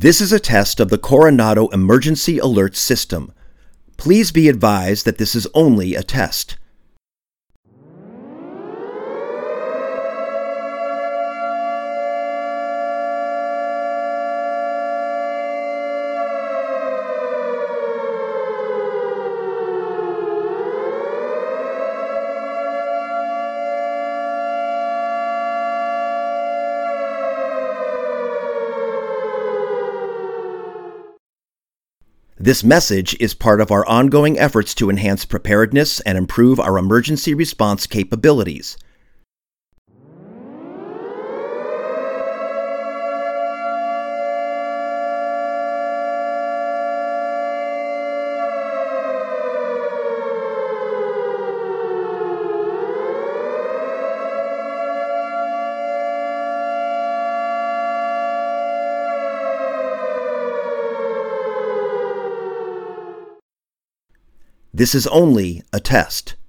This is a test of the Coronado Emergency Alert System. Please be advised that this is only a test. This message is part of our ongoing efforts to enhance preparedness and improve our emergency response capabilities. This is only a test.